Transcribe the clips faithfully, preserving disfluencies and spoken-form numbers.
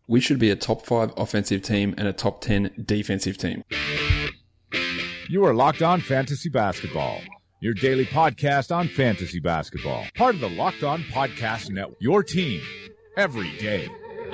we should be a top five offensive team and a top ten defensive team. You are Locked On Fantasy Basketball, your daily podcast on fantasy basketball. Part of the Locked On Podcast Network, your team every day.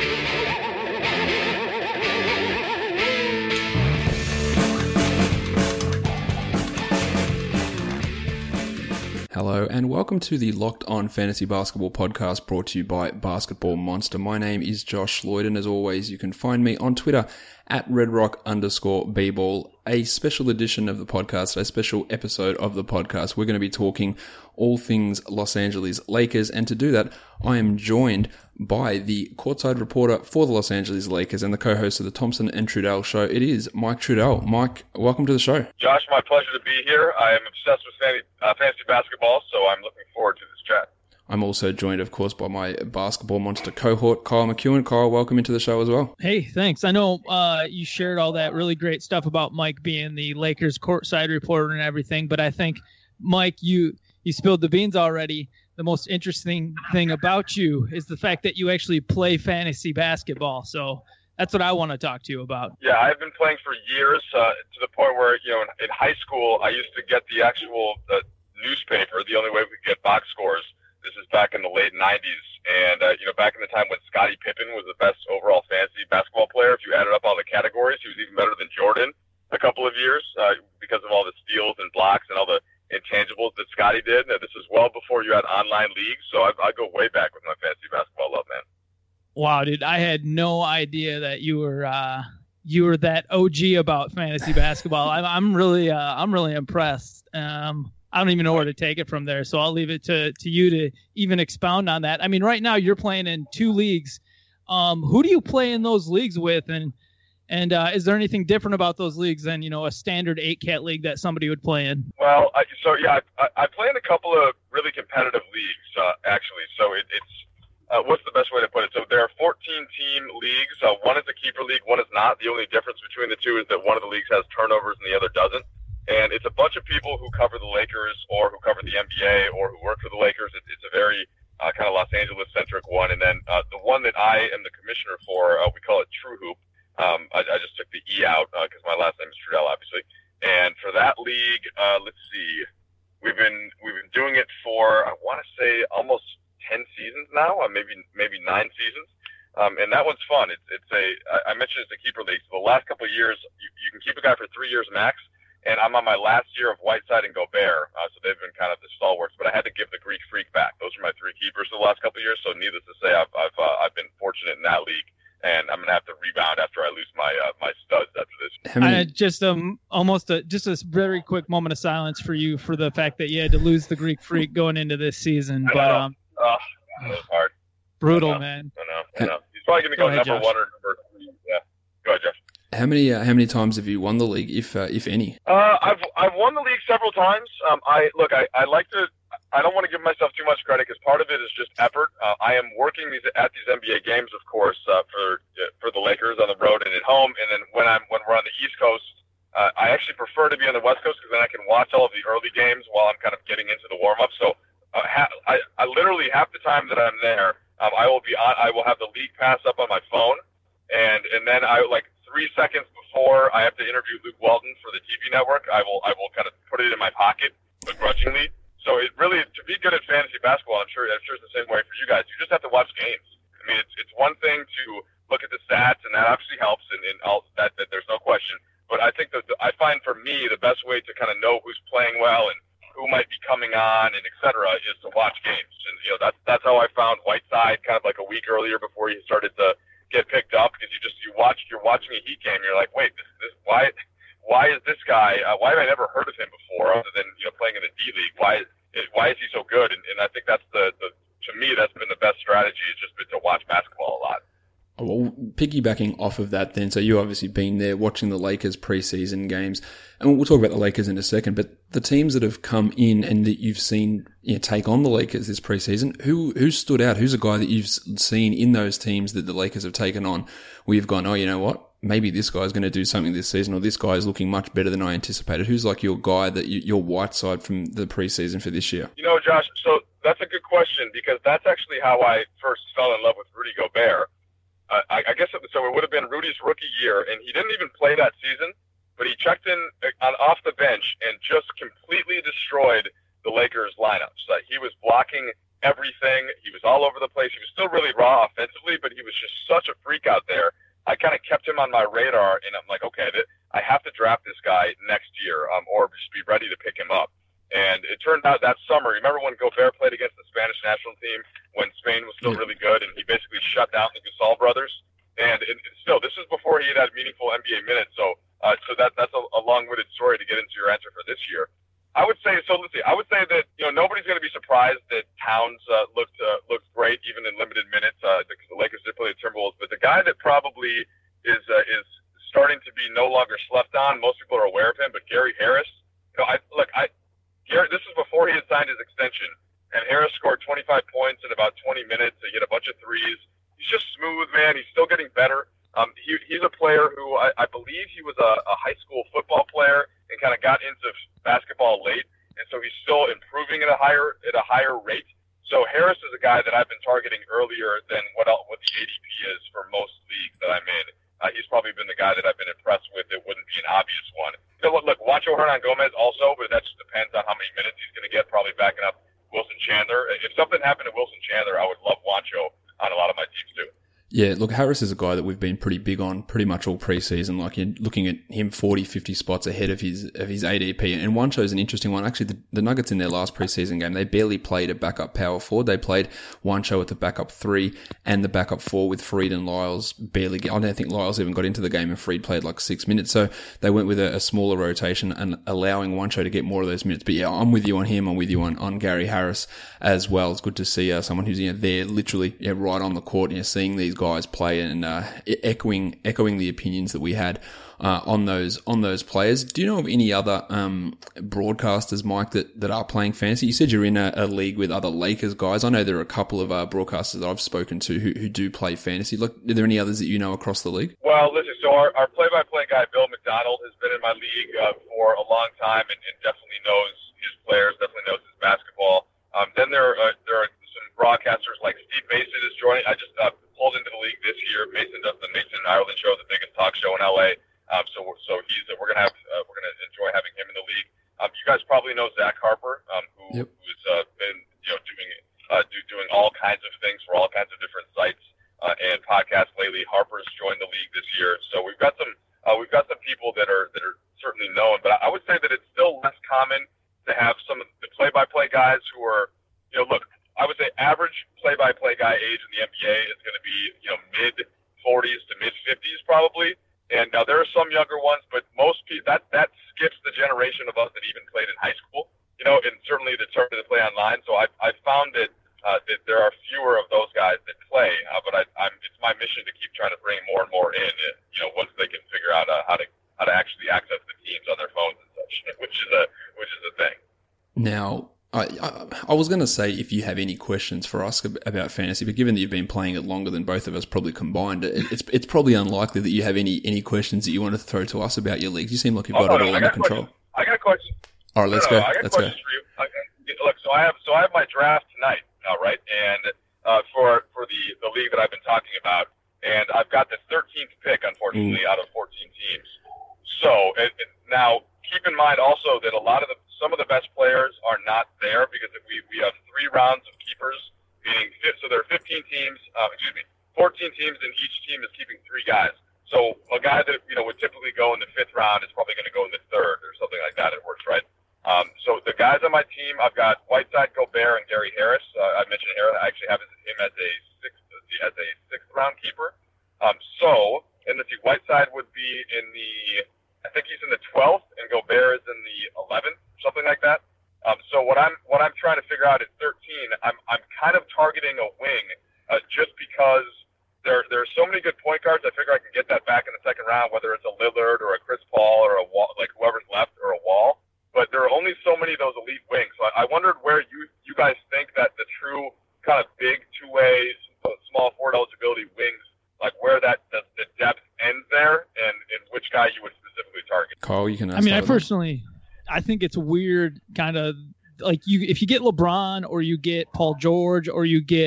Hello and welcome to the Locked On Fantasy Basketball podcast brought to you by Basketball Monster. My name is Josh Lloyd and as always you can find me on Twitter at redrock underscore bball. A special edition of the podcast, a special episode of the podcast. We're going to be talking all things Los Angeles Lakers, and to do that I am joined by the courtside reporter for the Los Angeles Lakers and the co-host of the Thompson and Trudell show. It is Mike Trudell. Mike, welcome to the show. Josh, my pleasure to be here. I am obsessed with fantasy, uh, fantasy basketball, so I'm looking forward to this chat. I'm also joined, of course, by my Basketball Monster cohort, Kyle McEwen. Kyle, welcome into the show as well. Hey, thanks. I know uh, you shared all that really great stuff about Mike being the Lakers courtside reporter and everything, but I think, Mike, you, you spilled the beans already. The most interesting thing about you is the fact that you actually play fantasy basketball. So that's what I want to talk to you about. Yeah, I've been playing for years uh, to the point where, you know, in, in high school, I used to get the actual uh, newspaper, the only way we could get box scores. This is back in the late nineties. And, uh, you know, back in the time when Scottie Pippen was the best overall fantasy basketball player, if you added up all the categories, he was even better than Jordan a couple of years uh, because of all the steals and blocks and all the intangibles that Scottie did. Now, this is well before you had online leagues, so I, I go way back with my fantasy basketball love, man. Wow, dude, I had no idea that you were uh, you were that O G about fantasy basketball. I'm, I'm really uh, I'm really impressed. Um, I don't even know where to take it from there, so I'll leave it to, to you to even expound on that. I mean, right now you're playing in two leagues. Um, who do you play in those leagues with, and and uh, is there anything different about those leagues than, you know, a standard eight-cat league that somebody would play in? Well, I, so yeah, I, I play in a couple of really competitive leagues, uh, actually. So it, it's uh, what's the best way to put it? So there are fourteen-team leagues. Uh, one is a keeper league, one is not. The only difference between the two is that one of the leagues has turnovers and the other doesn't. And it's a bunch of people who cover the Lakers or who cover the N B A or who work for the Lakers. It, it's a very uh, kind of Los Angeles-centric one. And then uh, the one that I am the commissioner for, uh, we call it True Hoop. Um, I, I just took the E out because uh, my last name is Trudell, obviously. And for that league, uh, let's see, we've been we've been doing it for, I want to say, almost ten seasons now, uh, maybe maybe nine seasons. Um, and that one's fun. It's, it's a I mentioned it's a keeper league. So the last couple of years, you, you can keep a guy for three years max. And I'm on my last year of Whiteside and Gobert, uh, so they've been kind of the stalwarts. But I had to give the Greek Freak back. Those are my three keepers for the last couple of years. So needless to say, I've I've uh, I've been fortunate in that league, and I'm gonna have to rebound after I lose my uh, my studs after this. How many... I, just um almost a just a very quick moment of silence for you for the fact that you had to lose the Greek Freak going into this season. But um, uh, it was hard. Brutal, I man. I know. I know. He's probably gonna go, go ahead, number Josh. one or number three. Yeah. Go ahead, Jeff. How many uh, how many times have you won the league, if uh, if any? Uh, I've I've won the league several times. Um, I look, I, I like to. I don't want to give myself too much credit because part of it is just effort. Uh, I am working these at these N B A games, of course, uh, for uh, for the Lakers on the road and at home. And then when I'm when we're on the East Coast, uh, I actually prefer to be on the West Coast because then I can watch all of the early games while I'm kind of getting into the warm up. So uh, ha- I I literally half the time that I'm there, um, I will be on. I will have the league pass up on my phone, and and then I like. Three seconds before I have to interview Luke Walton for the T V network, I will I will kind of put it in my pocket begrudgingly. So it really, to be good at fantasy basketball, I'm sure I'm sure it's the same way for you guys. You just have to watch games. I mean, it's it's one thing to look at the stats, and that obviously helps, and, and all that, that there's no question. But I think that the, I find for me the best way to kind of know who's playing well and who might be coming on and et cetera is to watch games. And you know that's that's how I found Whiteside kind of like a week earlier before he started to get picked up, because you just you watch you're watching a Heat game, you're like, wait, this this why why is this guy uh, why have I never heard of him before other than you know playing in the D League? Why why is he so good? And, and I think that's the, the to me that's been the best strategy. It's just been to watch basketball a lot. Well, piggybacking off of that then, so you've obviously been there watching the Lakers preseason games, and we'll talk about the Lakers in a second, but the teams that have come in and that you've seen you know, take on the Lakers this preseason, who who stood out? Who's a guy that you've seen in those teams that the Lakers have taken on where you've gone, oh, you know what, maybe this guy's going to do something this season, or this guy is looking much better than I anticipated? Who's like your guy, that you, your white side from the preseason for this year? You know, Josh, so that's a good question, because that's actually how I first fell in love with Rudy Gobert. uh, I, I guess it, so. It would have been Rudy's rookie year, and he didn't even play that season. But he checked in on off the bench and just completely destroyed the Lakers lineups. Uh, he was blocking everything. He was all over the place. He was still really raw offensively, but he was just such a freak out there. I kind of kept him on my radar, and I'm like, okay, th- I have to draft this guy next year, um, or just be ready to pick him up. And it turned out that summer, remember when Gobert played against the Spanish national team when Spain was still yeah. really good, and he basically shut down the Gasol brothers? And it, it still, this is before he had had meaningful N B A minutes, so uh, so that that's a, a long-winded story to get into your answer for this year. I would say, so let's see, I would say that, you know, nobody's going to be surprised that Towns uh, looked uh, looked great even in limited minutes uh, because the Lakers did play the Timberwolves. But the guy that probably is uh, is starting to be no longer slept on, most people are aware of him, but Gary Harris. You know, I look, I Gary, this was before he had signed his extension, and Harris scored twenty-five points in about twenty minutes. He hit a bunch of threes. He's just smooth, man. He's still getting better. Um, he, he's a player who I, I believe he was a, a high school football player and kind of got into basketball late, and so he's still improving at a higher at a higher rate. So Harris is a guy that I've been targeting earlier than what else, what the A D P is for most leagues that I'm in. Uh, he's probably been the guy that I've been impressed with. It wouldn't be an obvious one. You know, look, look, Juancho Hernan-Gomez also, but that just depends on how many minutes he's going to get. Probably backing up Wilson Chandler. If something happened to Wilson Chandler, I would love Juancho on a lot of my teams too. Yeah, look, Harris is a guy that we've been pretty big on pretty much all preseason. Like, you're looking at him forty, fifty spots ahead of his of his A D P. And Juancho is an interesting one. Actually, the, the Nuggets in their last preseason game, they barely played a backup power forward. They played Juancho at the backup three and the backup four with Freed and Lyles barely. I don't think Lyles even got into the game, and Freed played like six minutes. So they went with a, a smaller rotation and allowing Juancho to get more of those minutes. But yeah, I'm with you on him. I'm with you on, on Gary Harris as well. It's good to see uh, someone who's, you know, there literally yeah, right on the court, you know, seeing these guys play and uh, echoing echoing the opinions that we had uh, on those on those players. Do you know of any other um, broadcasters, Mike, that, that are playing fantasy? You said you're in a, a league with other Lakers guys. I know there are a couple of uh, broadcasters that I've spoken to who, who do play fantasy. Look, are there any others that you know across the league? Well, listen, so our, our play-by-play guy, Bill McDonald, has been in my league uh, for a long time and, and definitely knows his players, definitely knows his basketball. Um, then there, uh, there are some broadcasters like Steve Mason is joining. I just uh, pulled into the league this year. Mason does the Mason and Ireland show, the biggest talk show in L A. Um, so, so he's we're gonna have uh, we're gonna enjoy having him in the league. Um, you guys probably know Zach Harper, um, who, yep. who's uh, been you know doing uh, do, doing all kinds of things for all kinds of different sites uh, and podcasts lately. Harper's joined the league this year, so we've got some uh, we've got some people that are that are certainly known. But I would say that it's still less common to have some of the play-by-play guys who are, you know, look, I would say average play-by-play guy age in the N B A is going to be, you know, mid forties to mid fifties probably. And now there are some younger ones, but most people, that, that skips the generation of us that even played in high school, you know, and certainly the term that play online. So I I found that, uh, that there are fewer of those guys that play, uh, but I, I'm, it's my mission to keep trying to bring more and more in, uh, you know, once they can figure out uh, how to how to actually access the teams on their phones and such, which is a which is a thing. Now, I, I, I was going to say if you have any questions for us about fantasy, but given that you've been playing it longer than both of us probably combined, it, it's it's probably unlikely that you have any, any questions that you want to throw to us about your leagues. You seem like you've got oh, it no, all I under got control. Questions. I got questions. All right, let's no, no, go. I got Let's questions go. for you. I, look, so I have so I have my draft tonight, all right, and uh, for for the, the league that I've been talking about, and I've got the thirteenth pick, unfortunately, mm. out of fourteen teams. So it, it, now keep in mind also that a lot of the some of the best players are not there because if we, we have three rounds of keepers, meaning so there are fifteen teams, uh, excuse me, fourteen teams, and each team is keeping three guys. So a guy that you know would typically go in the fifth round is probably going to go in the third or something like that. It works, right? Um, so the guys on my team, I've got Whiteside, Gobert, and Gary Harris. Uh, I mentioned Harris. I actually have him as a sixth as a sixth round keeper. Um, so and let's see, Whiteside would be in the I think he's in the twelfth, and Gobert is in the eleventh, something like that. Um, so what I'm what I'm trying to figure out at thirteen, I'm I'm kind of targeting a wing, uh, just because there there are so many good point guards. I figure I can get that back in the second round, whether it's a Lillard or a Chris Paul or a Wall, like whoever's left or a Wall. But there are only so many of those elite wings. So I, I wondered where you you guys think that the true kind of big two way small forward eligibility wings, like where that the, the depth ends there, and, and which guy you would specifically target. Kyle, you can. I mean, I personally, I think it's weird, kind of like you if you get LeBron or you get Paul George or you get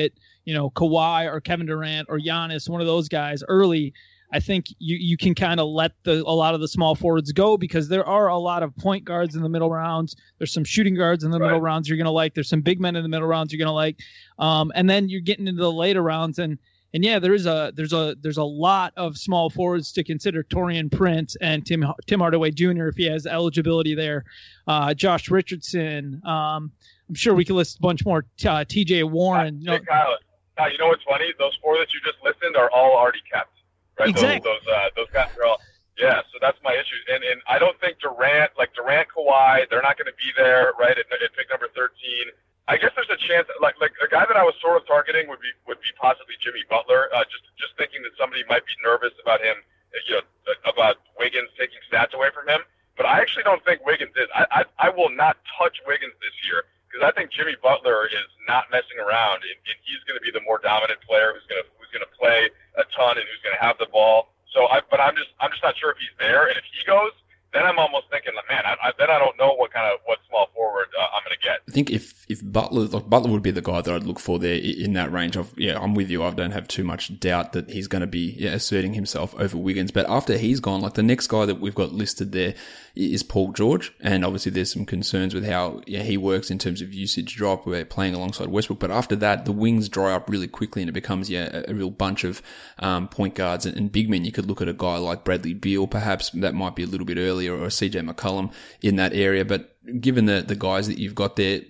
you know, Kawhi or Kevin Durant or Giannis, one of those guys early, I think you, you can kind of let the a lot of the small forwards go, because there are a lot of point guards in the middle rounds. There's some shooting guards in the right. middle rounds you're going to like. There's some big men in the middle rounds you're going to like. Um, and then you're getting into the later rounds. And and yeah, there is a there's a there's a lot of small forwards to consider. Taurean Prince and Tim Tim Hardaway Junior if he has eligibility there. Uh, Josh Richardson. Um, I'm sure we could list a bunch more. Uh, T J Warren. You know, Kyle, Kyle, you know what's funny? Those four that you just listed are all already kept. Right, exactly. Those those, uh, those guys are all, yeah. So that's my issue, and and I don't think Durant, like Durant, Kawhi, they're not going to be there, right? At, at pick number thirteen, I guess there's a chance, like like a guy that I was sort of targeting would be would be possibly Jimmy Butler. Uh, just just thinking that somebody might be nervous about him, you know, about Wiggins taking stats away from him. But I actually don't think Wiggins is. I I, I will not touch Wiggins this year, because I think Jimmy Butler is not messing around, and, and he's going to be the more dominant player who's going to who's going to play a ton and who's going to have the ball. So, I, but I'm just I'm just not sure if he's there. And if he goes, then I'm almost thinking, like, man, I, I, then I don't know what kind of what small forward uh, I'm going to get. I think if if Butler like Butler would be the guy that I'd look for there in that range of, yeah, I'm with you. I don't have too much doubt that he's going to be yeah, asserting himself over Wiggins. But after he's gone, like the next guy that we've got listed there is Paul George, and obviously there's some concerns with how yeah, he works in terms of usage drop. We're playing alongside Westbrook, but after that, the wings dry up really quickly, and it becomes yeah a, a real bunch of um, point guards and, and big men. You could look at a guy like Bradley Beal, perhaps that might be a little bit earlier, or C J McCollum in that area. But given the the guys that you've got there,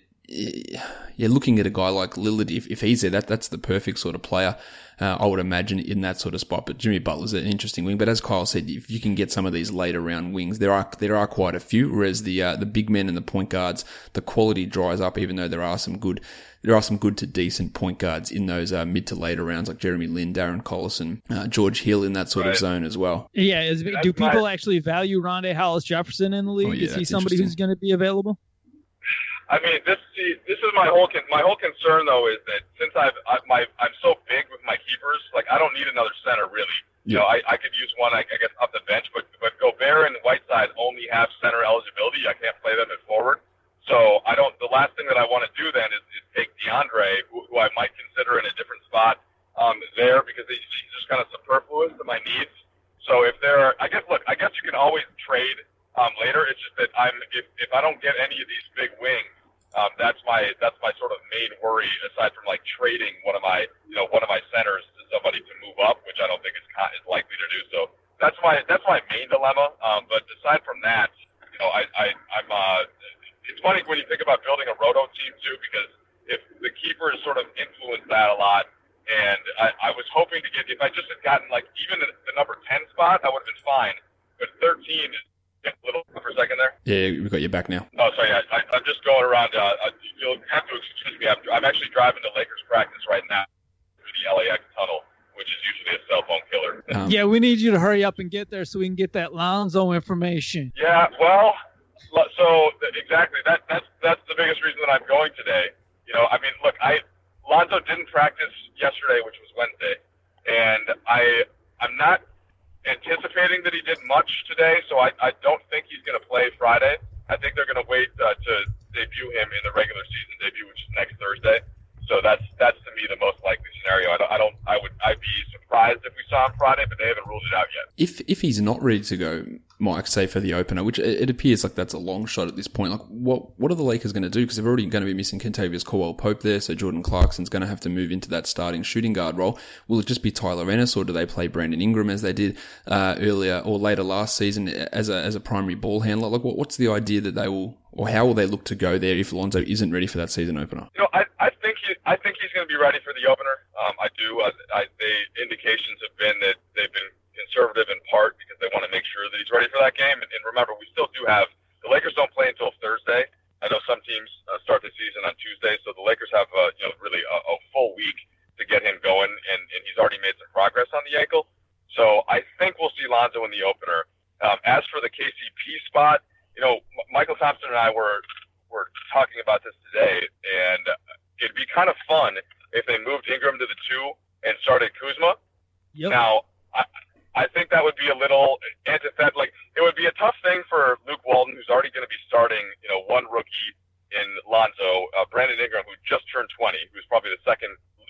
yeah, looking at a guy like Lillard, if, if he's there, that that's the perfect sort of player. Uh, I would imagine in that sort of spot. But Jimmy Butler's an interesting wing. But as Kyle said, if you can get some of these later round wings, there are there are quite a few. Whereas the uh, the big men and the point guards, the quality dries up. Even though there are some good, there are some good to decent point guards in those uh, mid to later rounds, like Jeremy Lin, Darren Collison, uh, George Hill in that sort right. of zone as well. Yeah, is, do people my... actually value Rondae Hollis Jefferson in the league? Oh, yeah, is he somebody who's going to be available? I mean, this see, this is my whole con- my whole concern though is that since I've I, my I'm so big with my keepers, like I don't need another center really. Yeah. You know, I, I could use one I, I guess off the bench, but but Gobert and Whiteside only have center eligibility. I can't play them at forward, so I don't. The last thing that I want to do then is, is take DeAndre, who, who I might consider in a different spot um, there, because he's just kind of superfluous to my needs. So if there, are, I guess look, I guess you can always trade um, later. It's just that I'm if if I don't get any of these big wings. Um, that's my that's my sort of main worry, aside from like trading one of my you know one of my centers to somebody to move up, which I don't think is is likely to do. So that's my that's my main dilemma. Um, but aside from that, you know, I, I I'm uh, it's funny when you think about building a roto team too, because if the keepers sort of influence that a lot, and I, I was hoping to get if I just had gotten like even the, the number ten spot, I would have been fine. But thirteen is a little for a second there. Yeah, we got you back now. Oh, sorry. I, I, I'm just going around. Uh, you'll have to excuse me. I'm, I'm actually driving to Lakers practice right now through the L A X tunnel, which is usually a cell phone killer. Um, yeah, we need you to hurry up and get there so we can get that Lonzo information. Yeah, well, so exactly. That that's that's the biggest reason that I'm going today. You know, I mean, look, I Lonzo didn't practice yesterday, which was Wednesday, and I I'm not anticipating that he did much today, so I, I don't think he's going to play Friday. I think they're going to wait uh, to debut him in the regular season debut, which is next Thursday. So that's that's to me the most likely scenario. I don't, I don't I would I'd be surprised if we saw him Friday, but they haven't ruled it out yet. If if he's not ready to go, Mike, say for the opener, which it appears like that's a long shot at this point. Like, what what are the Lakers going to do? Because they're already going to be missing Kentavious Caldwell-Pope there, so Jordan Clarkson's going to have to move into that starting shooting guard role. Will it just be Tyler Ennis, or do they play Brandon Ingram as they did uh, earlier or later last season as a as a primary ball handler? Like, what, what's the idea that they will, or how will they look to go there if Lonzo isn't ready for that season opener? You know, I I think he I think he's going to be ready for the opener. Um, I do. I, I, the indications have been that they've been conservative in part because they want to make sure that he's ready for that game. And, and remember, we still do have the Lakers don't play until Thursday. I know some teams uh, start the season on Tuesday, so the Lakers have uh, you know really a, a full week to get him going, and, and he's already made some progress on the ankle. So I think we'll see Lonzo in the opener. Um, as for the K C P spot, you know, M- Michael Thompson and I were were talking about this today, and it'd be kind of fun if they moved Ingram to the two and started Kuzma. Yep. Now, I, I think that would be a little antithetical. Like, it would be a tough thing for Luke Walton, who's already going to be starting, you know, one rookie in Lonzo, uh, Brandon Ingram, who just turned twenty, who's probably the second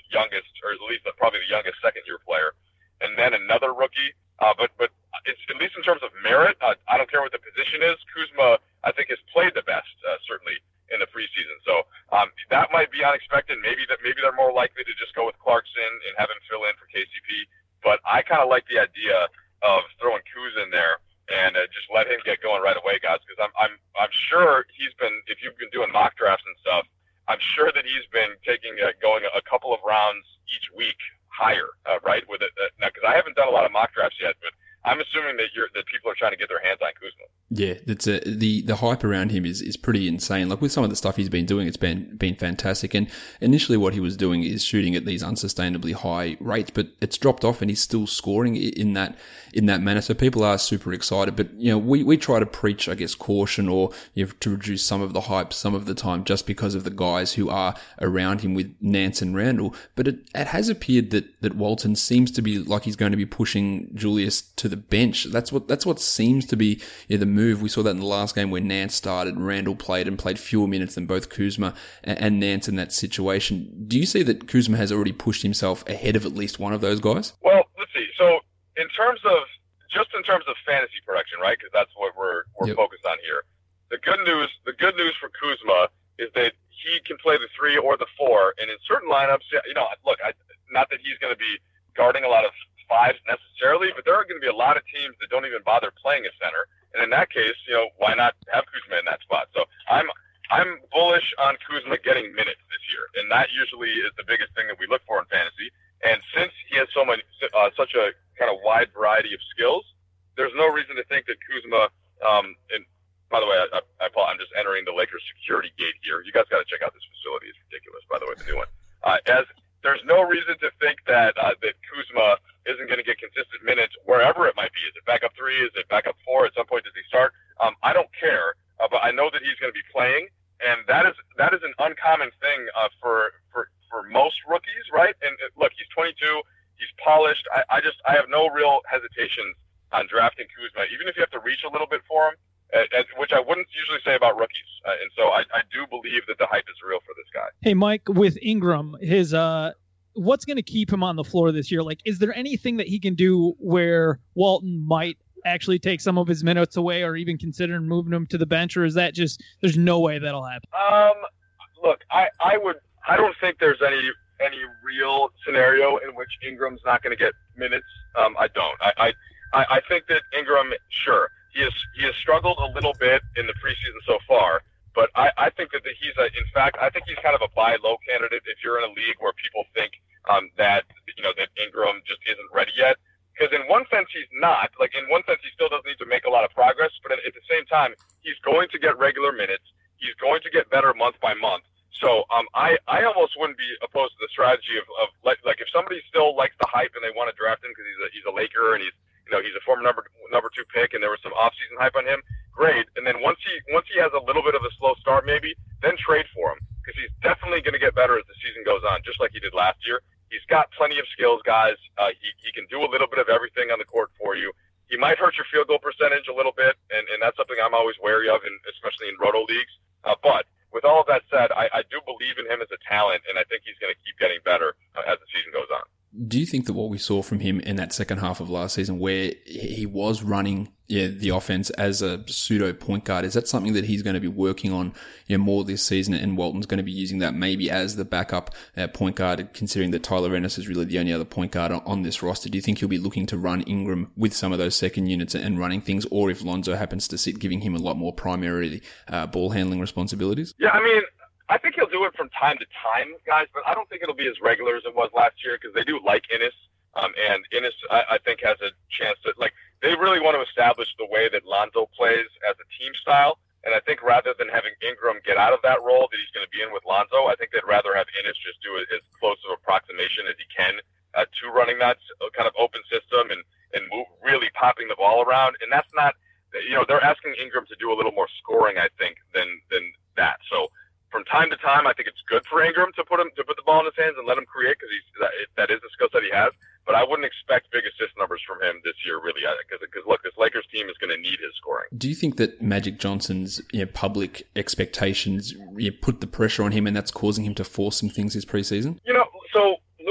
youngest, or at least probably the youngest second-year player, and then another rookie. Uh, but but it's, at least in terms of merit, uh, I don't care what the position is. Kuzma, I think, has played the best, uh, certainly in the preseason. So um, that might be unexpected. Maybe that maybe they're more likely to just go with Clarkson and have him fill in for K C P. But I kind of like the idea of throwing Kuz in there and uh, just let him get going right away, guys. Because I'm I'm I'm sure he's been, if you've been doing mock drafts and stuff, I'm sure that he's been taking uh, going a couple of rounds each week higher, uh, right? With it uh, now, because I haven't done a lot of mock drafts yet, but I'm assuming that you're that people are trying to get their hands on Kuzma. Yeah, that's a, the the hype around him is, is pretty insane. Like with some of the stuff he's been doing, it's been been fantastic. And initially, what he was doing is shooting at these unsustainably high rates, but it's dropped off, and he's still scoring in that in that manner. So people are super excited. But you know, we, we try to preach, I guess, caution or you know, to reduce some of the hype some of the time, just because of the guys who are around him with Nance and Randall. But it, it has appeared that that Walton seems to be like he's going to be pushing Julius to the bench. That's what that's what seems to be you know, the move. We saw that in the last game where Nance started, Randall played and played fewer minutes than both Kuzma and, and Nance in that situation. Do you see that Kuzma has already pushed himself ahead of at least one of those guys? Well, let's see. So in terms of just in terms of fantasy production, right? Because that's what we're we're yep. focused on here. The good news, the good news for Kuzma is that he can play the three or the four, and in certain lineups, you know, look, I, not that he's going to be guarding a lot of fives necessarily, but there are going to be a lot of teams that don't even bother playing a center. And in that case, you know, why not have Kuzma in that spot? So I'm I'm bullish on Kuzma getting minutes this year, and that usually is the biggest thing that we look for in fantasy. And since he has so many, uh, such a kind of wide variety of skills, there's no reason to think that Kuzma. Um, and by the way, I, I, I'm just entering the Lakers security gate here. You guys got to check out this facility; it's ridiculous. By the way, the new one. Uh, as there's no reason to think that uh, that Kuzma isn't going to get consistent minutes wherever it might be. Is it backup three? Is it backup four? At some point, does he start? Um, I don't care, uh, but I know that he's going to be playing, and that is that is an uncommon thing uh, for for for most rookies, right? And uh, look, he's twenty-two, he's polished. I, I just I have no real hesitations on drafting Kuzma, even if you have to reach a little bit for him, uh, uh, which I wouldn't usually say about rookies. Uh, and so I, I do believe that the hype is real for this guy. Hey, Mike, with Ingram, his uh. what's going to keep him on the floor this year? Like, is there anything that he can do where Walton might actually take some of his minutes away or even consider moving him to the bench? Or is that just, there's no way that'll happen? Um, look, I, I would, I don't think there's any, any real scenario in which Ingram's not going to get minutes. Um, I don't, I, I, I think that Ingram, sure, he has, he has struggled a little bit in the preseason so far. But I, I think that he's a, in fact, I think he's kind of a buy low candidate if you're in a league where people think um, that, you know, that Ingram just isn't ready yet. Because in one sense, he's not. Like, in one sense, he still doesn't need to make a lot of progress. But at, at the same time, he's going to get regular minutes. He's going to get better month by month. So um, I, I almost wouldn't be opposed to the strategy of, of like, like if somebody still likes the hype and they want to draft him because he's a, he's a Laker and he's, you know, he's a former number number two pick and there was some offseason hype on him, great. And then once he once he has a little bit of a slow start maybe, then trade for him because he's definitely going to get better as the season goes on, just like he did last year. He's got plenty of skills, guys. Uh, he, he can do a little bit of everything on the court for you. He might hurt your field goal percentage a little bit, and, and that's something I'm always wary of, in, especially in roto leagues. Uh, but with all of that said, I, I do believe in him as a talent, and I think he's going to keep getting better uh, as the season goes on. Do you think that what we saw from him in that second half of last season where he was running yeah, the offense as a pseudo point guard, is that something that he's going to be working on you know, more this season, and Walton's going to be using that maybe as the backup uh, point guard, considering that Tyler Ennis is really the only other point guard on, on this roster? Do you think he'll be looking to run Ingram with some of those second units and running things, or if Lonzo happens to sit, giving him a lot more primary uh, ball handling responsibilities? Yeah, I mean, I think he'll do it from time to time, guys, but I don't think it'll be as regular as it was last year because they do like Ennis. Um, and Ennis, I, I think, has a chance to, like, they really want to establish the way that Lonzo plays as a team style. And I think rather than having Ingram get out of that role that he's going to be in with Lonzo, I think they'd rather have Ennis just do as close of approximation as he can uh, to running that kind of open system and, and move, really popping the ball around. And that's not, you know, they're asking Ingram to do a little more scoring, I think, than than that. So, from time to time, I think it's good for Ingram to put him to put the ball in his hands and let him create because he's that, that is the skill set he has. But I wouldn't expect big assist numbers from him this year, really, because because look, this Lakers team is going to need his scoring. Do you think that Magic Johnson's you know, public expectations you know, put the pressure on him, and that's causing him to force some things this preseason? You know, so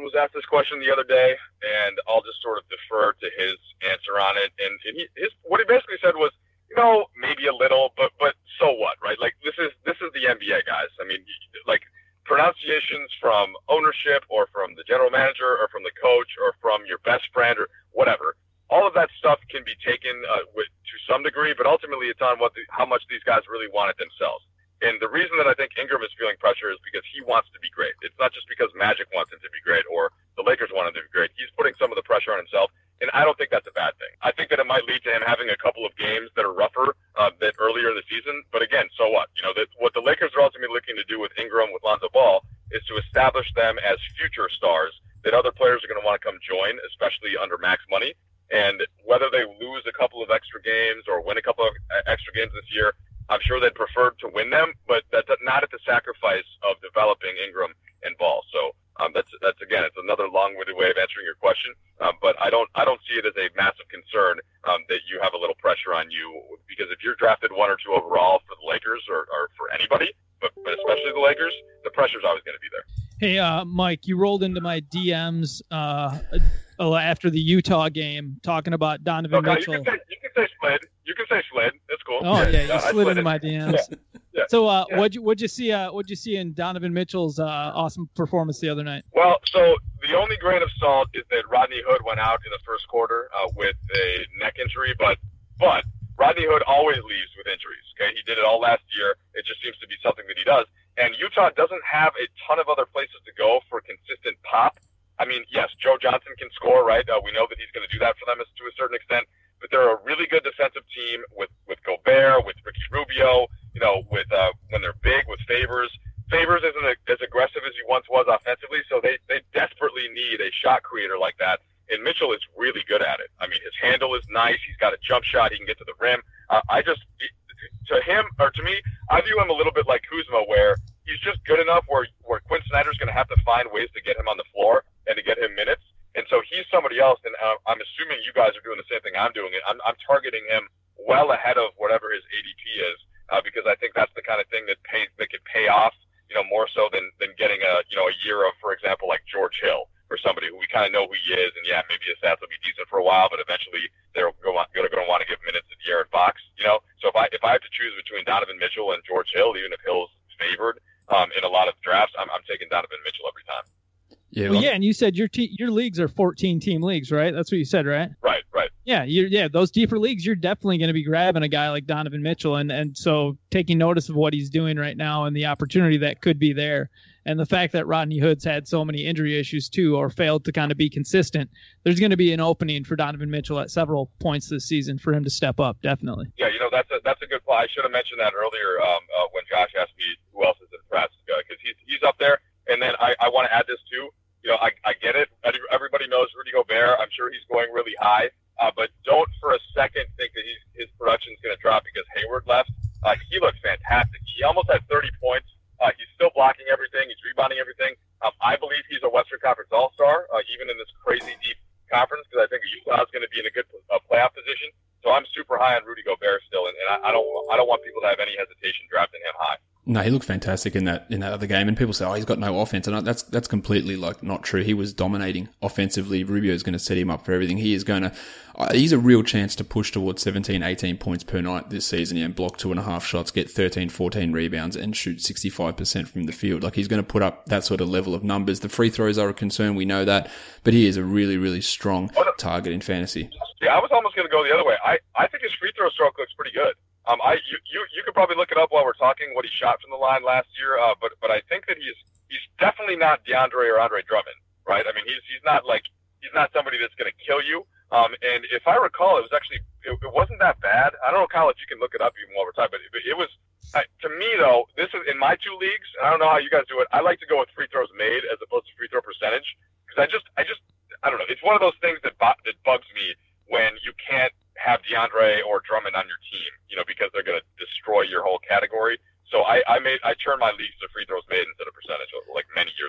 was asked this question the other day, and I'll just sort of defer to his answer on it. And, and he, his, what he basically said was, you know, maybe a little, but but so what, right? Like this is this is the N B A, guys. I mean, like pronunciations from ownership or from the general manager or from the coach or from your best friend or whatever. All of that stuff can be taken uh, with to some degree, but ultimately it's on what the, how much these guys really want it themselves. And the reason that I think Ingram is feeling pressure is because he wants to be great. It's not just because Magic wants him to be great or the Lakers want him to be great. He's putting some of the pressure on himself, and I don't think that's a bad thing. I think that it might lead to him having a couple of games that are rougher uh, than earlier in the season. But again, so what? You know, that what the Lakers are ultimately looking to do with Ingram, with Lonzo Ball, is to establish them as future stars that other players are going to want to come join, especially under max money. And whether they lose a couple of extra games or win a couple of extra games this year, I'm sure they'd prefer to win them, but that's not at the sacrifice of developing Ingram and Ball. So um, that's that's again, it's another long-winded way of answering your question. Um, but I don't I don't see it as a massive concern um, that you have a little pressure on you, because if you're drafted one or two overall for the Lakers or, or for anybody, but, but especially the Lakers, the pressure's always going to be there. Hey, uh, Mike, you rolled into my D Ms uh, after the Utah game talking about Donovan okay, Mitchell. You can say, you can say slid. You can say slid. That's cool. Oh yeah, you yeah, slid, slid into my D Ms. Yeah. Yeah. So, uh, yeah. what'd you what'd you see? Uh, what'd you see in Donovan Mitchell's uh, awesome performance the other night? Well, so the only grain of salt is that Rodney Hood went out in the first quarter uh, with a neck injury, but but Rodney Hood always leaves with injuries. Okay, he did it all last year. It just seems to be something that he does. And Utah doesn't have a ton of other places to go for consistent pop. I mean, yes, Joe Johnson can score, right? Uh, we know that he's going to do that for them to a certain extent. But they're a really good defensive team with, with Gobert, with Ricky Rubio, you know, with uh, when they're big, with Favors. Favors isn't a, as aggressive as he once was offensively, so they, they desperately need a shot creator like that. And Mitchell is really good at it. I mean, his handle is nice. He's got a jump shot. He can get to the rim. Uh, I just – to him, or to me, I view him a little bit like Kuzma, where he's just good enough where, where Quinn Snyder's going to have to find ways to get him on the floor and to get him minutes. And so he's somebody else, and uh, I'm assuming you guys are doing the same thing I'm doing. I'm, I'm targeting him well ahead of whatever his A D P is, uh, because I think that's the kind of thing that pays that could pay off, you know, more so than, than getting a you know a year of, for example, like George Hill or somebody who we kind of know who he is, and yeah, maybe his stats will be decent for a while, but eventually they're going to want to give minutes to De'Aaron Fox, you know. So if I if I have to choose between Donovan Mitchell and George Hill, even if Hill's favored um, in a lot of drafts, I'm, I'm taking Donovan Mitchell every time. Yeah, well, yeah, and you said your te- your leagues are fourteen team leagues, right? That's what you said, right? Right, right. Yeah, you're, yeah, those deeper leagues, you're definitely going to be grabbing a guy like Donovan Mitchell, and and so taking notice of what he's doing right now and the opportunity that could be there, and the fact that Rodney Hood's had so many injury issues too, or failed to kind of be consistent, there's going to be an opening for Donovan Mitchell at several points this season for him to step up, definitely. Yeah, you know, that's a that's a good point. I should have mentioned that earlier um, uh, when Josh asked me who else is impressed, because uh, he's he's up there. And then I, I want to add this too. You know, I, I get it. Everybody knows Rudy Gobert. I'm sure he's going really high. Uh, but don't for a second think that he's, his production is going to drop because Hayward left. Uh, he looks fantastic. He almost had thirty points. Uh, he's still blocking everything. He's rebounding everything. Um, I believe he's a Western Conference All-Star, uh, even in this crazy deep conference, because I think Utah is going to be in a good uh, playoff position. So I'm super high on Rudy Gobert still, and, and I, I don't I don't want people to have any hesitation drafting him high. No, he looked fantastic in that in that other game, and people say, "Oh, he's got no offense," and that's that's completely like not true. He was dominating offensively. Rubio is going to set him up for everything. He is going to. Uh, he's a real chance to push towards seventeen, eighteen points per night this season, and block two and a half shots, get thirteen, fourteen rebounds, and shoot sixty-five percent from the field. Like he's going to put up that sort of level of numbers. The free throws are a concern, we know that, but he is a really, really strong target in fantasy. Yeah, I was almost going to go the other way. I I think his free throw stroke looks pretty good. Um, I you, you you could probably look it up while we're talking what he shot from the line last year. Uh, but but I think that he's he's definitely not DeAndre or Andre Drummond, right? I mean, he's he's not like he's not somebody that's going to kill you. Um, and if I recall, it was actually it, it wasn't that bad. I don't know, Kyle, if you can look it up even while we're talking, but it, it was uh, to me though. This is in my two leagues. And I don't know how you guys do it. I like to go with free throws made as opposed to free throw percentage, because I just I just I don't know. It's one of those things that bo- that bugs me when you can't have DeAndre or Drummond on your team, you know, because they're going to destroy your whole category. So I, I made I turned my leagues to free throws made instead of percentage, like many years ago.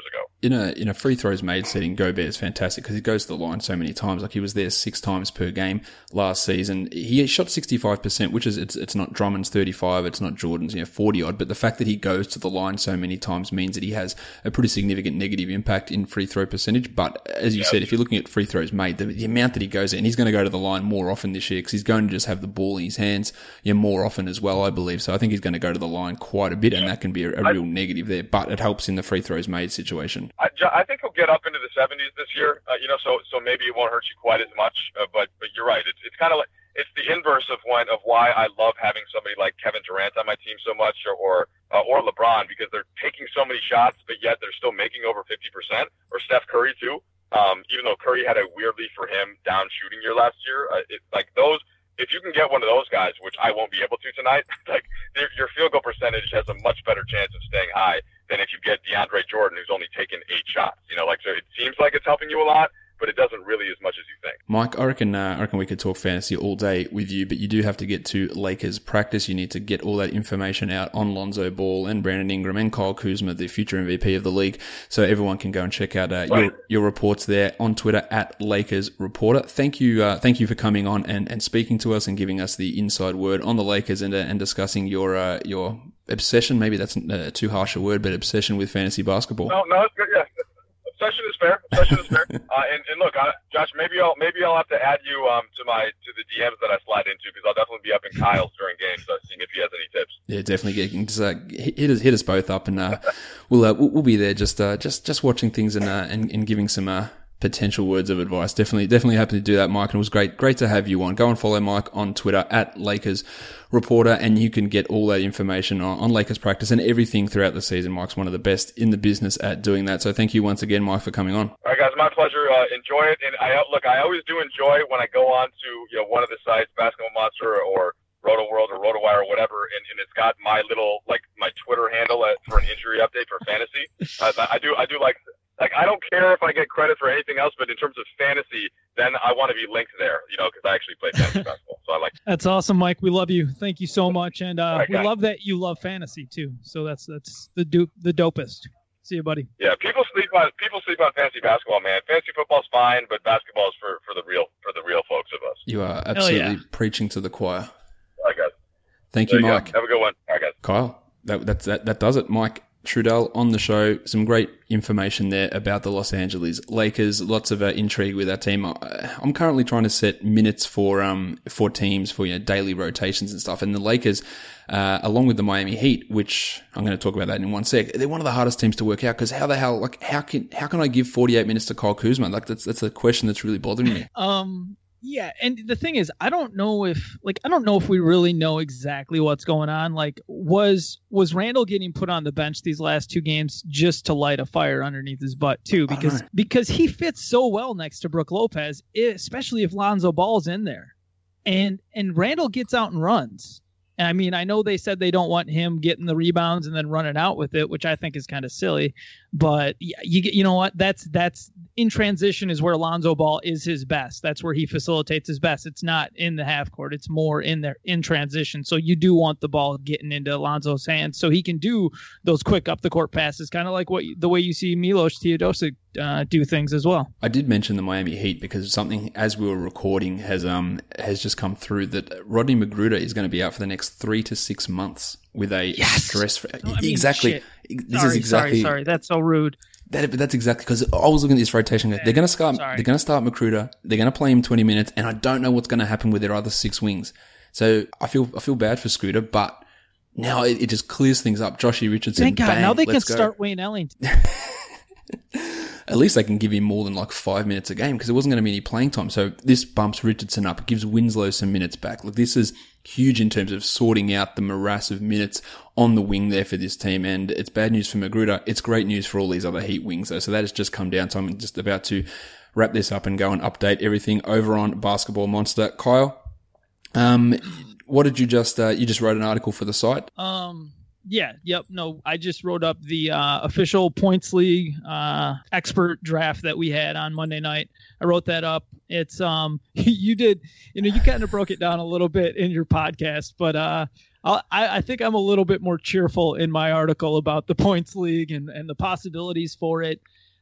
in a in a free throws made setting, Gobert is fantastic because he goes to the line so many times. Like he was there six times per game last season. He shot sixty-five percent, which is it's it's not Drummond's thirty-five, it's not Jordan's you know forty odd, but the fact that he goes to the line so many times means that he has a pretty significant negative impact in free throw percentage. But as you yeah. said, if you're looking at free throws made, the, the amount that he goes in, he's going to go to the line more often this year because he's going to just have the ball in his hands you know, more often as well, I believe. So I think he's going to go to the line quite a bit, and that can be a, a real negative there. But it helps in the free throws made situation. I, I think he'll get up into the seventies this year, uh, you know, so so maybe it won't hurt you quite as much. Uh, but but you're right. It's it's kind of like it's the inverse of when of why I love having somebody like Kevin Durant on my team so much, or or, uh, or LeBron, because they're taking so many shots, but yet they're still making over fifty percent. Or Steph Curry too. Um, even though Curry had a weirdly for him down shooting year last year, uh, it, like those. If you can get one of those guys, which I won't be able to tonight, like your field goal percentage has a much better chance of staying high than if you get DeAndre Jordan, who's only taken eight shots. You know, like so it seems like it's helping you a lot, but it doesn't really as much as you think. Mike, I reckon, uh, I reckon we could talk fantasy all day with you, but you do have to get to Lakers practice. You need to get all that information out on Lonzo Ball and Brandon Ingram and Kyle Kuzma, the future M V P of the league, so everyone can go and check out uh, right. your your reports there on Twitter at Lakers Reporter. Thank you, uh, thank you for coming on and, and speaking to us and giving us the inside word on the Lakers and uh, and discussing your uh, your obsession. Maybe that's uh, too harsh a word, but obsession with fantasy basketball. No, no, it's good. Yeah. Obsession is fair. Obsession is fair. Uh, and, and look, I, Josh, maybe I'll maybe I'll have to add you um to my to the D Ms that I slide into because I'll definitely be up in Kyle's during games, uh, seeing if he has any tips. Yeah, definitely. Get, just, uh, hit us hit us both up, and uh, we'll uh, we'll be there just uh, just just watching things and uh, and, and giving some uh, potential words of advice. Definitely definitely happy to do that, Mike. And it was great great to have you on. Go and follow Mike on Twitter at Lakers Reporter, and you can get all that information on, on Lakers practice and everything throughout the season. Mike's one of the best in the business at doing that. So thank you once again, Mike, for coming on. All right, guys, my pleasure. Uh, enjoy it. And I look, I always do enjoy when I go on to you know one of the sites, Basketball Monster or Roto World or RotoWire or whatever, and, and it's got my little like my Twitter handle at, for an injury update for fantasy. Uh, I do, I do like. Like, I don't care if I get credit for anything else, but in terms of fantasy, then I want to be linked there, you know, because I actually play fantasy basketball. So I like. That's awesome, Mike. We love you. Thank you so much, and uh, right, we love that you love fantasy too. So that's that's the do the dopest. See you, buddy. Yeah, people sleep on people sleep on fantasy basketball, man. Fantasy football's fine, but basketball is for, for the real for the real folks of us. You are absolutely yeah. preaching to the choir. All right, guys. Thank there you, you Mike. Go. Have a good one. All right, guys. Kyle, that that's, that that does it, Mike. Trudell on the show. Some great information there about the Los Angeles Lakers. Lots of uh, intrigue with our team. I'm currently trying to set minutes for um for teams for you know daily rotations and stuff. And the Lakers, uh, along with the Miami Heat, which I'm going to talk about that in one sec, they're one of the hardest teams to work out because how the hell like how can how can I give forty-eight minutes to Kyle Kuzma? Like that's that's a question that's really bothering me. Um. Yeah, and the thing is, I don't know if, like, I don't know if we really know exactly what's going on. Like, was was Randall getting put on the bench these last two games just to light a fire underneath his butt too? Because because he fits so well next to Brook Lopez, especially if Lonzo Ball's in there, and and Randall gets out and runs. I mean, I know they said they don't want him getting the rebounds and then running out with it, which I think is kind of silly. But you get, you know what? That's that's in transition is where Lonzo Ball is his best. That's where he facilitates his best. It's not in the half court. It's more in there in transition. So you do want the ball getting into Lonzo's hands so he can do those quick up the court passes, kind of like what the way you see Milos Teodosic uh, do things as well. I did mention the Miami Heat because something as we were recording has um has just come through that Rodney Magruder is going to be out for the next three to six months with a yes. stress. For, no, I mean, exactly. Shit. This sorry, is exactly. Sorry, sorry. That's so rude. That, but that's exactly because I was looking at this rotation. They're going to start. Sorry. They're going to start Magruder. They're going to play him twenty minutes, and I don't know what's going to happen with their other six wings. So I feel I feel bad for Scooter, but now it, it just clears things up. Joshy Richardson. Thank God. Bang, now they can go. start Wayne Ellington. At least they can give him more than like five minutes a game because there wasn't going to be any playing time. So this bumps Richardson up. It gives Winslow some minutes back. Look, this is huge in terms of sorting out the morass of minutes on the wing there for this team. And it's bad news for Magruder. It's great news for all these other Heat wings though. So that has just come down. So I'm just about to wrap this up and go and update everything over on Basketball Monster. Kyle, um, what did you just, uh, you just wrote an article for the site? Um, Yeah, yep. No, I just wrote up the uh, official Points League uh, expert draft that we had on Monday night. I wrote that up. It's um, you did, you know, you kind of broke it down a little bit in your podcast, but uh, I, I think I'm a little bit more cheerful in my article about the Points League and, and the possibilities for it.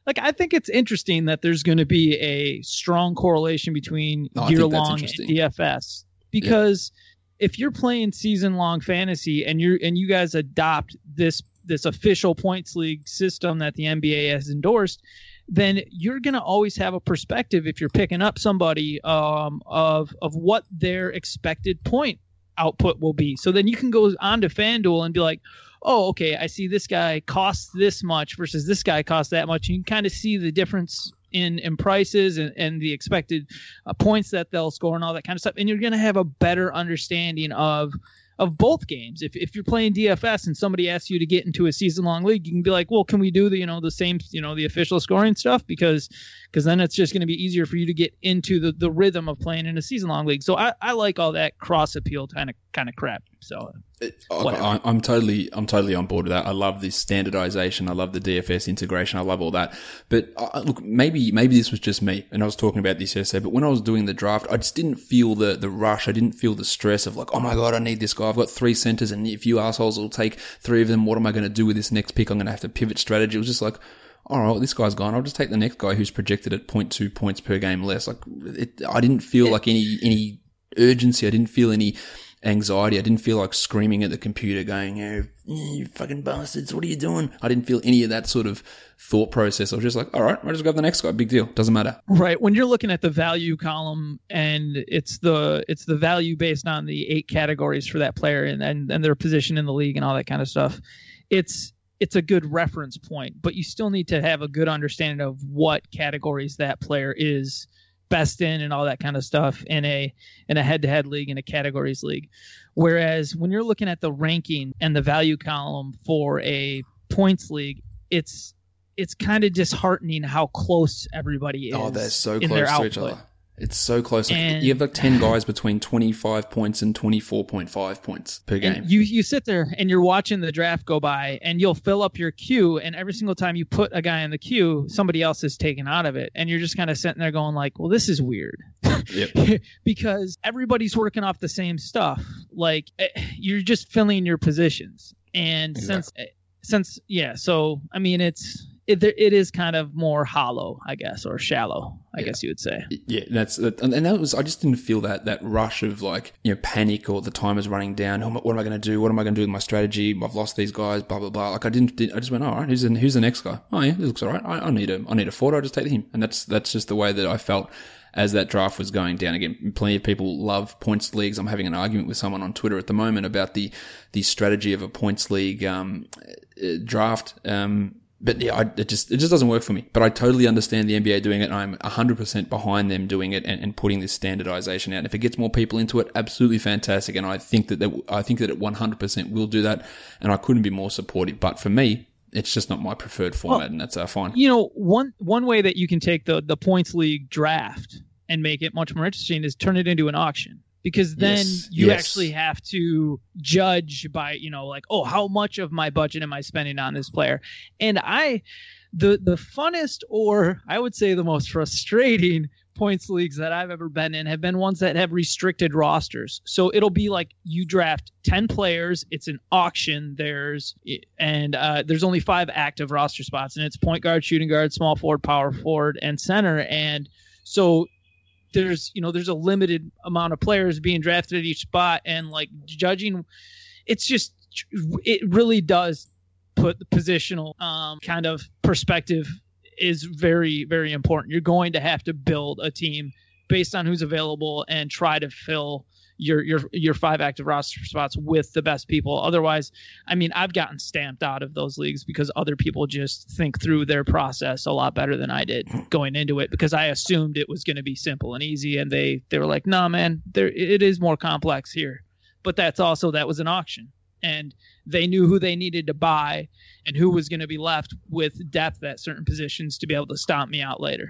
like I think it's interesting that there's going to be a strong correlation between Oh, I year think that's long and interesting. D F S because yeah. if you're playing season long fantasy and you're and you guys adopt this this official points league system that the N B A has endorsed, then you're going to always have a perspective if you're picking up somebody um, of of what their expected point output will be. So then you can go on to FanDuel and be like, oh, okay, I see this guy costs this much versus this guy costs that much. And you can kind of see the difference in, in prices and, and the expected uh, points that they'll score and all that kind of stuff. And you're going to have a better understanding of of both games. If if you're playing D F S and somebody asks you to get into a season-long league, you can be like, well, can we do the, you know, the same, you know, the official scoring stuff? Because because then it's just going to be easier for you to get into the, the rhythm of playing in a season-long league. So I, I like all that cross-appeal kind of kind of crap. So It, I, I'm totally, I'm totally on board with that. I love this standardization. I love the D F S integration. I love all that. But uh, look, maybe, maybe this was just me, and I was talking about this yesterday. But when I was doing the draft, I just didn't feel the the rush. I didn't feel the stress of like, oh my god, I need this guy. I've got three centers, and if you assholes will take three of them, what am I going to do with this next pick? I'm going to have to pivot strategy. It was just like, all right, well, this guy's gone. I'll just take the next guy who's projected at zero point two points per game less. Like, it, I didn't feel like any any urgency. I didn't feel any anxiety. I didn't feel like screaming at the computer going, oh, you fucking bastards, what are you doing? I didn't feel any of that sort of thought process. I was just like, all right, I'll just grab the next guy. Big deal. Doesn't matter. Right. When you're looking at the value column and it's the it's the value based on the eight categories for that player and, and, and their position in the league and all that kind of stuff, it's it's a good reference point, but you still need to have a good understanding of what categories that player is best in and all that kind of stuff in a in a head-to-head league, in a categories league. Whereas when you're looking at the ranking and the value column for a points league, it's it's kind of disheartening how close everybody is. Oh, they're so in close their to output. each other. It's so close. Like, And- you have like ten guys between twenty-five points and twenty-four point five points per game. And you you sit there and you're watching the draft go by, and you'll fill up your queue, and every single time you put a guy in the queue, somebody else is taken out of it, and you're just kind of sitting there going like, well, this is weird. Yep. Because everybody's working off the same stuff. Like eh, you're just filling your positions, and Exactly. since eh, since yeah, so I mean it's. It, it is kind of more hollow, I guess, or shallow, I Yeah. guess you would say. Yeah, that's and and that was. I just didn't feel that that rush of like, you know, panic or the time is running down. What am I going to do? What am I going to do with my strategy? I've lost these guys. Blah blah blah. Like I didn't. I just went, all right. Who's the, who's the next guy? Oh yeah, this looks all right. I, I need a I need a forward. I'll just take him. And that's that's just the way that I felt as that draft was going down. Again, plenty of people love points leagues. I'm having an argument with someone on Twitter at the moment about the the strategy of a points league um, uh, draft. Um, But yeah, I, it just it just doesn't work for me. But I totally understand the N B A doing it. And I'm one hundred percent behind them doing it and, and putting this standardization out. And if it gets more people into it, absolutely fantastic. And I think that, that I think that it one hundred percent will do that. And I couldn't be more supportive. But for me, it's just not my preferred format, Well, and that's uh, fine. You know, one one way that you can take the the points league draft and make it much more interesting is turn it into an auction. Because then Yes, you yes. actually have to judge by, you know, like, oh, how much of my budget am I spending on this player? And I, the the funnest, or I would say the most frustrating points leagues that I've ever been in have been ones that have restricted rosters. So it'll be like you draft ten players, it's an auction, there's and uh, there's only five active roster spots, and it's point guard, shooting guard, small forward, power forward, and center. And so there's, you know, there's a limited amount of players being drafted at each spot, and like judging, it's just, it really does put the positional um, kind of perspective is very, very important. You're going to have to build a team based on who's available and try to fill your your your five active roster spots with the best people. Otherwise, I mean, I've gotten stamped out of those leagues because other people just think through their process a lot better than I did going into it, because I assumed it was going to be simple and easy, and they they were like, nah, man, there it is more complex here. But that's also, that was an auction, and they knew who they needed to buy and who was going to be left with depth at certain positions to be able to stomp me out later.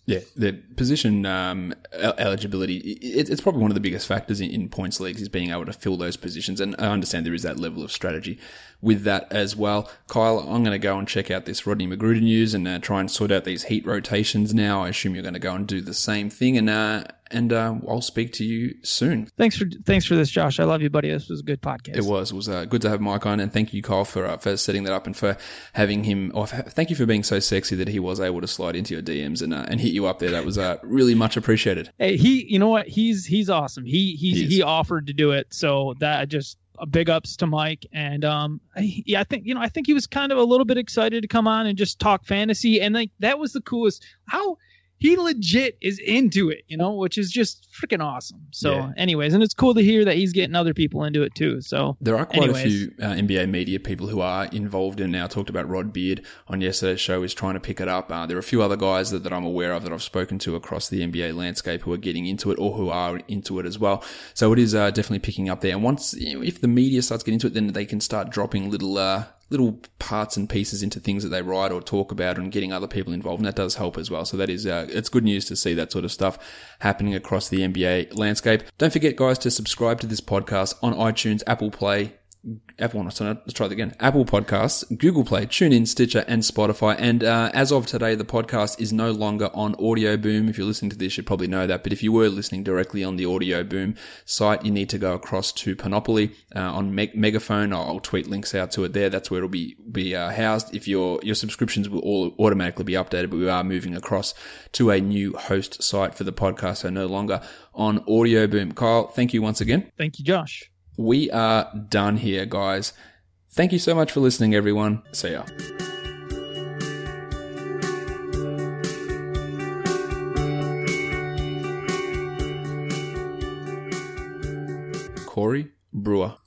Yeah, the position um, eligibility, it, it's probably one of the biggest factors in, in points leagues is being able to fill those positions. And I understand there is that level of strategy with that as well. Kyle, I'm going to go and check out this Rodney Magruder news and uh, try and sort out these heat rotations now. I assume you're going to go and do the same thing. And uh, and uh, I'll speak to you soon. Thanks for thanks for this, Josh. I love you, buddy. This was a good podcast. It was. It was uh, good to have Mike on. And thank you, Kyle, for, uh, for setting that up and for having him. Or thank you for being so sexy that he was able to slide into your D Ms and uh, and hit you up there. That was uh, really much appreciated. Hey, he, you know what? He's he's awesome. He he's, He is. he offered to do it, so that just uh, big ups to Mike. And um, I, yeah, I think you know, I think he was kind of a little bit excited to come on and just talk fantasy, and like that was the coolest. How he legit is into it, you know, which is just freaking awesome. So, Yeah. anyways, and it's cool to hear that he's getting other people into it too. So There are quite anyways. a few uh, N B A media people who are involved in now. I talked about Rod Beard on yesterday's show is trying to pick it up. Uh, there are a few other guys that, that I'm aware of that I've spoken to across the N B A landscape who are getting into it or who are into it as well. So it is uh, definitely picking up there. And once, you know, if the media starts getting into it, then they can start dropping little uh, little parts and pieces into things that they write or talk about and getting other people involved. And that does help as well. So that is, uh, it's good news to see that sort of stuff happening across the N B A landscape. Don't forget, guys, to subscribe to this podcast on iTunes, Apple Play, Apple, let's try that again. Apple Podcasts, Google Play, TuneIn, Stitcher, and Spotify. And uh, as of today, the podcast is no longer on Audio Boom. If you're listening to this, you probably know that. But if you were listening directly on the Audio Boom site, you need to go across to Panoply uh, on Meg- Megaphone. I'll, I'll tweet links out to it there. That's where it'll be be uh, housed. If your your subscriptions will all automatically be updated, but we are moving across to a new host site for the podcast, so no longer on Audio Boom. Kyle, thank you once again. Thank you, Josh. We are done here, guys. Thank you so much for listening, everyone. See ya. Corey Brewer.